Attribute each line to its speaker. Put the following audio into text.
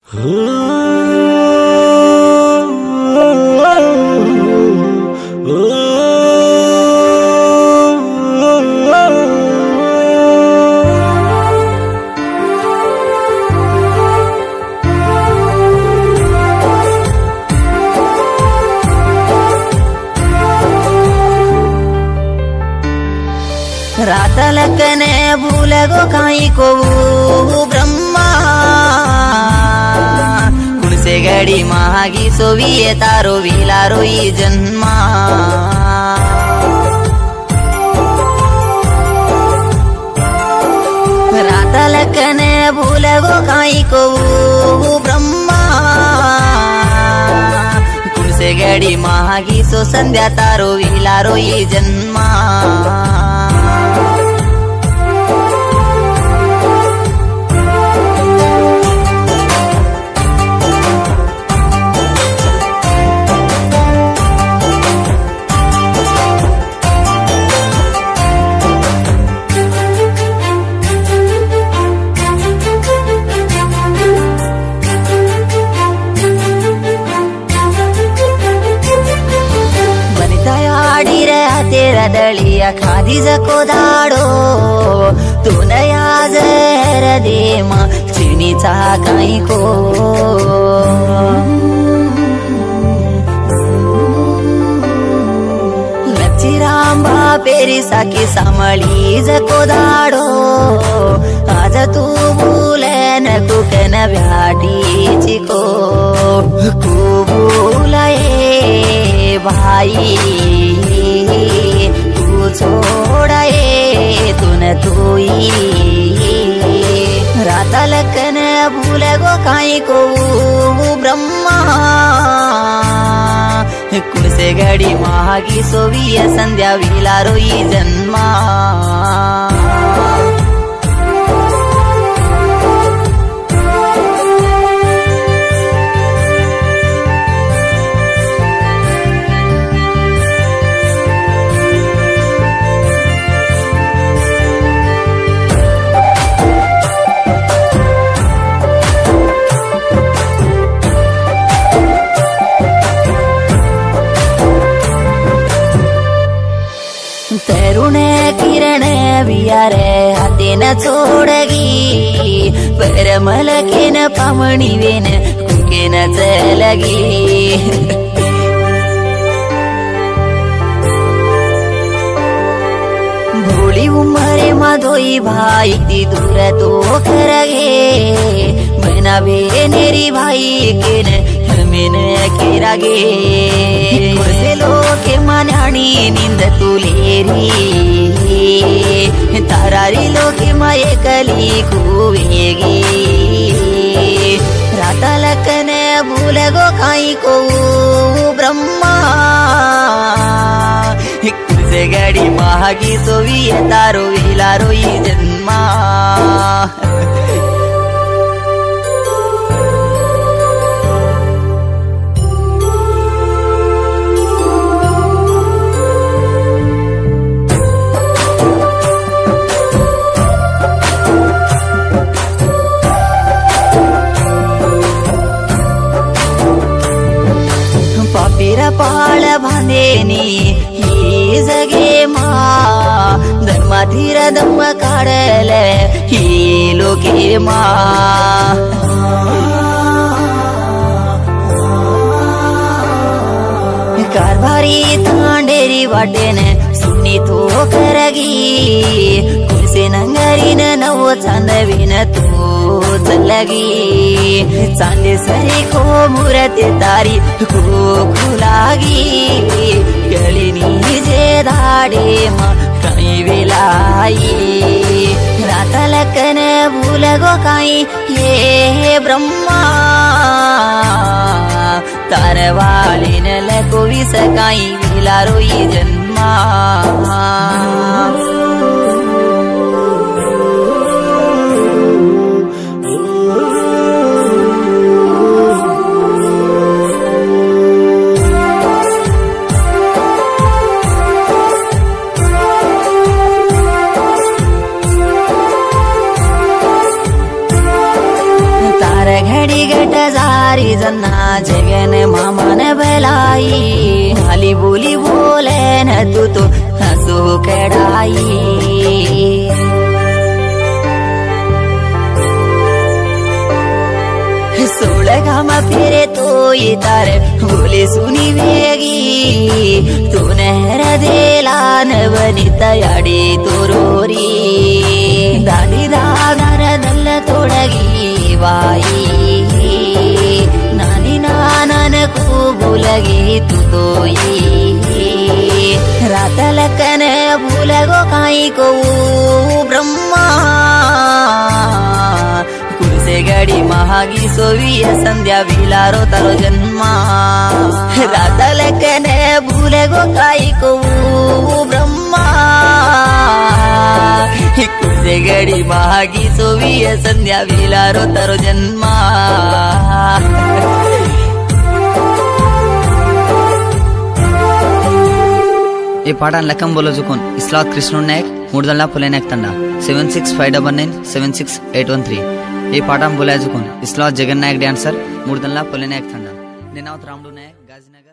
Speaker 1: रात लकने भूल गो काई को ब्रह्मा कुणसे गडी महागी सोविये तारो विलारो ई जन्मा रात लकने भूल गो काई को ब्रह्मा कुणसे गडी महागी सो संध्या तारो विलारो ई जन्मा तेरा दलिया खादी जको दाडो तू नया जहर दे मा चिनीचा काही को लचिरांबा पेरी साकी सामळी जको दाडो आज तू भूलन कुकन भ्याटीची को भूलाये भाई तू छोड़ाए तुन तोई रात लकन भूल गो काई को ब्रह्मा कुणसे गडी महागी सोविय संध्या विलारो ई जन्मा तरुण किरण वियारे हाते न छोडगी परमल केन पामणी वेन कुकेन चलगी भोली उमरे माधोई भाई ती दूर तो करगे बना नेरी भाई केन हमेन केरागे कुसे लोके मान्याणी निंद तुलेरी तारारी लोके माये कली कुवेगी रात लकन भूल गो काई को ब्रह्मा कुसे गडी महागी सोविये तारो विलारो ई जन्मा पाळ बांधेनी ही जगे मा धर्माधीर दम काढल ही लोके मा कारभारी तांडेरी वाटेन सुनी तो करगी कुसे नंगरीन नव चांदवीन तू चलगी चांदे सरी को मुरत तारी को खुलागी गळीनी जे धाडे मा काही वेलाई रात लकन भूल गो काई ये ब्रह्मा तारवालीन लको विस काई विलारो ई जन्मा घड़ी घट सारी जन्ना जगन मामन भलाई हाली बोली बोले न तू तो हंसो कड़ाई सोलह घाम फिरे तो ये तारे बोले सुनी वेगी तू नहर देला न बनी तयाड़ी तोरोरी दादी दादर दल तोड़गी बाई नानी नानन को भूलगी तू तो ये रात लकन भूलगो काई को ब्रह्मा कुर्से गड़ी महागी सोविय संध्या विलारो तारो जन्मा रात लकन भूलगो काई को ब्रह्मा कुर्से गड़ी महागी सोविय संध्या विलारो तारो जन्मा ఈ పాఠాన్ని లెక్కం బోలోజుకోన్ ఇస్లాత్ కృష్ణుడు నాయక్ 3 పులే నాయక్ తండా 7659976813 ఈ పాఠం బోలాజుకోన్ ఇస్లాత్ జగన్ నాయక్ డాన్సర్ 3 పులే నాయక్ తండా నినావత్ రాముడు నాయక్ గాజీనగర్